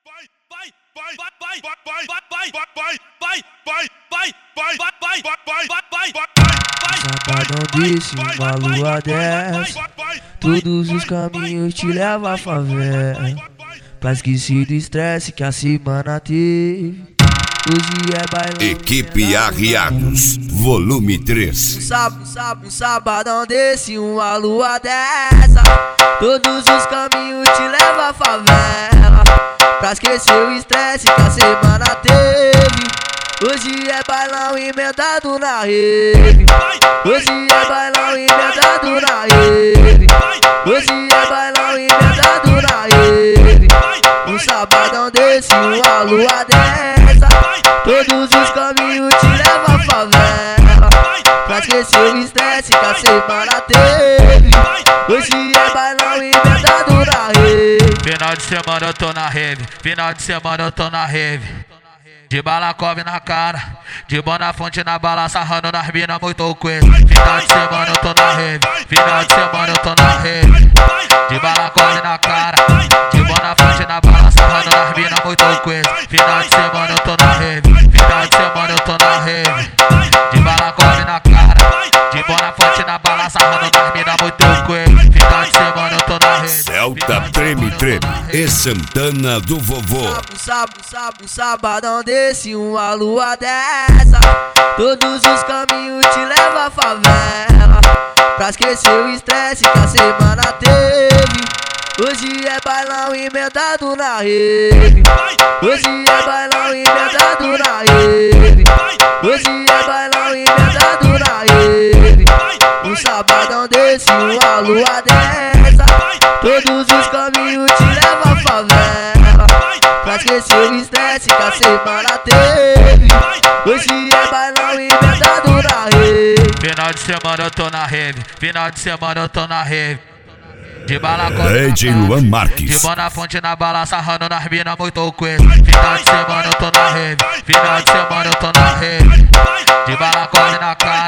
Sabadão desse, uma lua dessa, todos os caminhos te levam à favela, pra esquecer do estresse que a semana teve. Hoje é bailão. Equipe Arriados, volume 3. Um sabadão desse, uma lua dessa, todos os caminhos te levam à favela, pra esquecer o estresse que a semana teve. Hoje é bailão emendado na rave. Hoje é bailão emendado na rave. Hoje é bailão emendado na rave. Um sabadão desse, uma lua dessa, todos os caminhos te levam à favela, pra esquecer o estresse que a semana teve. Hoje é bailão emendado na rave. Final de semana eu tô na rave. Final de semana eu tô na rave. De balacove na cara, de Bonafonte na bala, sarrando nas mina muito coisa. Final de semana eu tô na rave. Final de semana eu tô na rave. De balacove na cara, de Bonafonte na bala, sarrando nas mina muito coisa. Final de semana eu tô na rave. Final de semana eu tô na rave. De balacove na cara, de Bonafonte na bala, sarrando nas mina muito coisa. Final de semana eu tô na rave. Celta treme e Santana do vovô. Um sabadão desse, uma lua dessa, todos os caminhos te levam à favela, pra esquecer o estresse que a semana teve. Hoje é bailão emendado na rave. Hoje é bailão emendado na rave. Hoje é bailão emendado na rave. Um sabadão desse, uma lua dessa, todos os caminhos te levam à favela, pra esquecer o estresse que a semana teve. Hoje é bailão emendado na rave. Final de semana eu tô na rave. Final de semana eu tô na rave. De balacove Lady Luan Marques, de Bonafonte na bala, sarrando nas mina muito coisa. Final de semana eu tô na rave. Final de semana eu tô na rave. De balacove na cara,